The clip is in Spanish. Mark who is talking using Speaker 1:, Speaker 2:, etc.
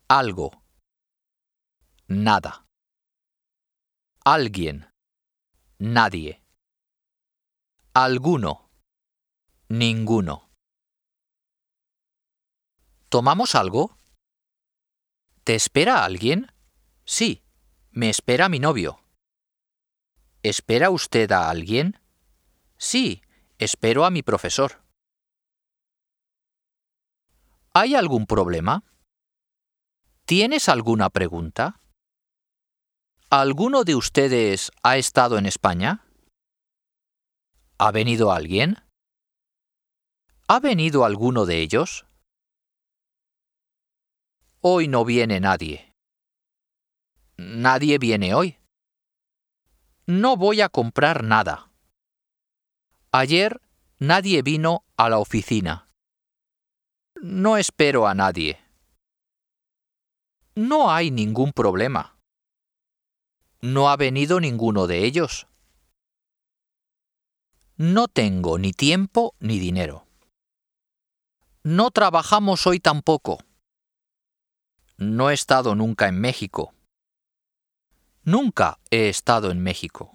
Speaker 1: Algo. Nada. Alguien. Nadie. Alguno. Ninguno. ¿Tomamos algo? ¿Te espera alguien? Sí, me espera mi novio. ¿Espera usted a alguien? Sí, espero a mi profesor. ¿Hay algún problema? ¿Tienes alguna pregunta? ¿Alguno de ustedes ha estado en España? ¿Ha venido alguien? ¿Ha venido alguno de ellos? Hoy no viene nadie. Nadie viene hoy. No voy a comprar nada. Ayer nadie vino a la oficina. No espero a nadie. No hay ningún problema. No ha venido ninguno de ellos. No tengo ni tiempo ni dinero. No trabajamos hoy tampoco. No he estado nunca en México. Nunca he estado en México.